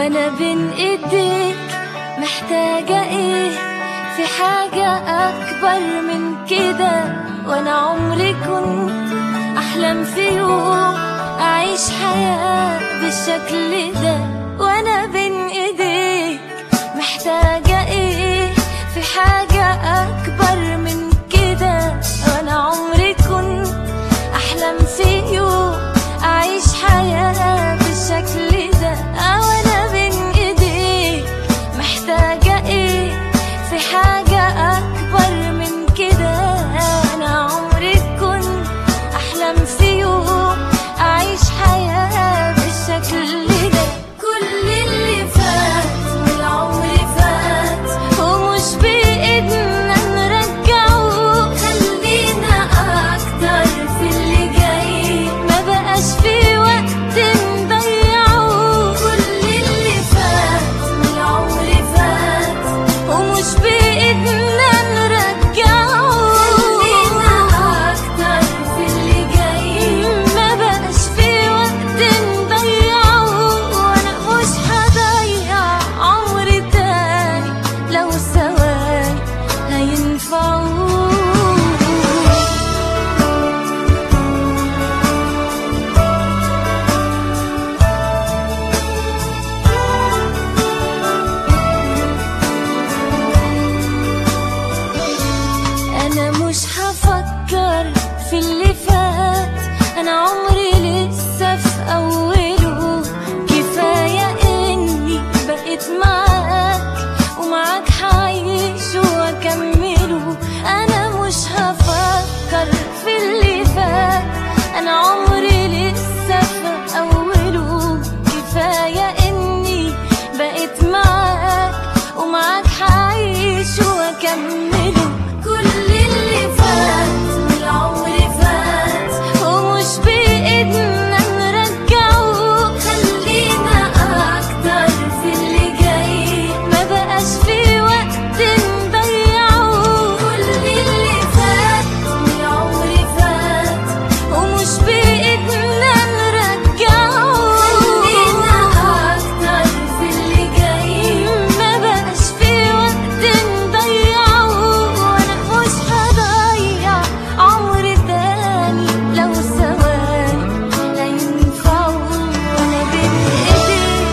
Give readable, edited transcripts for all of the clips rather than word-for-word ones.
وانا بين ايديك محتاجة ايه؟ في حاجة اكبر من كده. وانا عمري كنت احلم في يوم اعيش حياة بالشكل ده. وانا بين ايديك محتاجة ايه؟ في حاجة اكبر من كده. وانا عمري كنت احلم في يوم اعيش حياة بالشكل ده. وانا بين ايديك محتاجة ايه؟ في حاجة اكبر من كده. انا عمري كنت احلم في يوم اعيش حياة بالشكل ده. كل اللي فات والعمر فات ومش بايدنا نرجعه. خلينا اكتر في اللي جاي، ما بقاش في وقت نضيعه. كل اللي فات والعمر فات ومش بايدنا نرجعه. خلينا اكتر في اللي جاي، ما بقاش في وقت نضيعه. وانا مش هضيع عمري تاني لو ثواني هينفعوا. أنا مش هفكر في اللي فات، أنا عمري لسه في أوله. كفاية إني بقيت معاك ومعاك هعيش وأكمله. أنا مش هفكر في اللي فات، أنا عمري لسه في أوله. كفاية إني بقيت معاك ومعاك هعيش وأكمله. كل اللي فات والعمر فات ومش بإيدنا نرجعه. خلينا أكتر في اللي جاي، ما بقاش في وقت نضيعه. كل اللي فات والعمر فات ومش بإيدنا نرجعه. خلينا أكتر في اللي جاي، ما بقاش في وقت نضيعه. وانا مش هضيع عمري تاني لو ثواني هينفعوا. وانا بين ايديك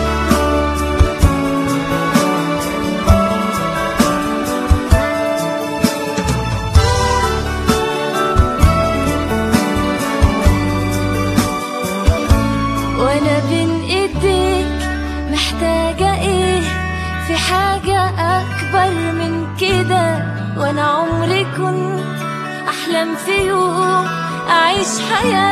وانا بين ايديك محتاجة ايه؟ في حاجة اكبر من كده. وانا عمري كنت احلم في يوم اعيش حياة